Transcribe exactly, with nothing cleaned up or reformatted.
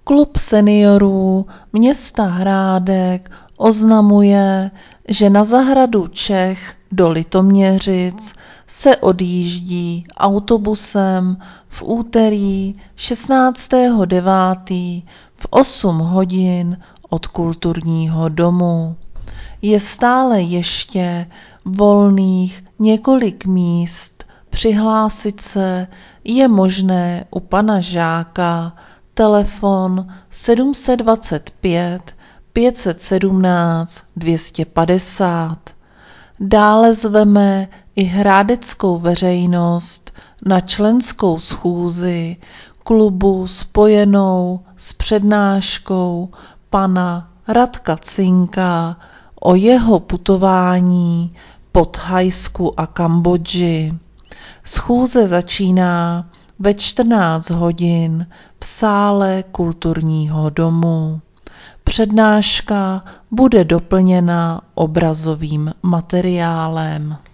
Klub seniorů města Hrádek oznamuje, že na zahradu Čech do Litoměřic se odjíždí autobusem v úterý šestnáctého devátého v osm hodin od kulturního domu. Je stále ještě volných několik míst. Přihlásit se je možné u pana Žáka, telefon sedm set dvacet pět pět set sedmnáct dvě stě padesát. Dále zveme i hrádeckou veřejnost na členskou schůzi klubu spojenou s přednáškou pana Radka Cinka o jeho putování po Thajsku a Kambodži. Schůze začíná ve čtrnáct hodin v sále kulturního domu. Přednáška bude doplněna obrazovým materiálem.